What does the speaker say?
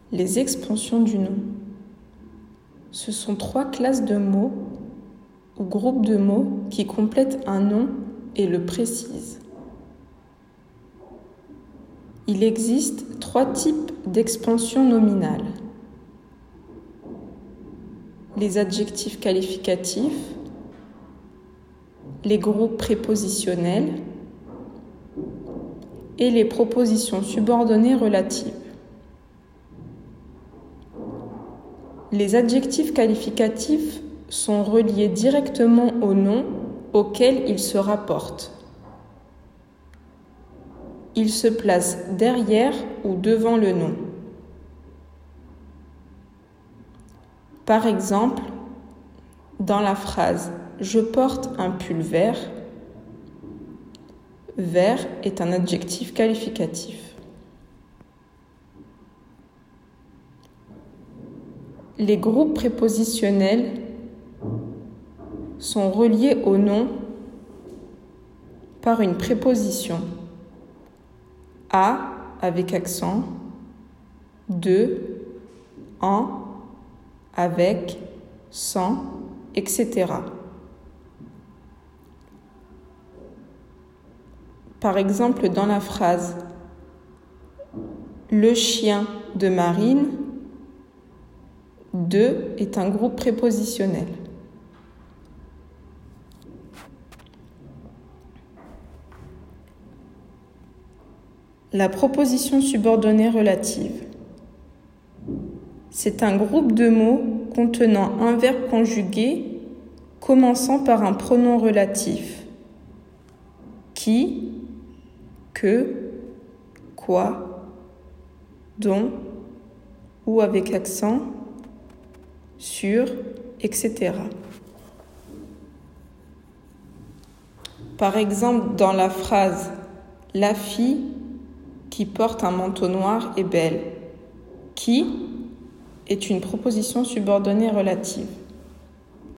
Les expansions du nom. Ce sont 3 classes de mots ou groupes de mots qui complètent un nom et le précisent. Il existe 3 types d'expansion nominale. Les adjectifs qualificatifs, les groupes prépositionnels et les propositions subordonnées relatives. Les adjectifs qualificatifs sont reliés directement au nom auquel ils se rapportent. Ils se placent derrière ou devant le nom. Par exemple, dans la phrase « Je porte un pull vert », vert est un adjectif qualificatif. Les groupes prépositionnels sont reliés au nom par une préposition. À avec accent, de, en, avec, sans, etc. Par exemple, dans la phrase « Le chien de Marine », de est un groupe prépositionnel. La proposition subordonnée relative. C'est un groupe de mots contenant un verbe conjugué commençant par un pronom relatif. Qui, que, quoi, dont, ou avec accent, sur, etc. Par exemple, dans la phrase « La fille qui porte un manteau noir est belle », qui est une proposition subordonnée relative.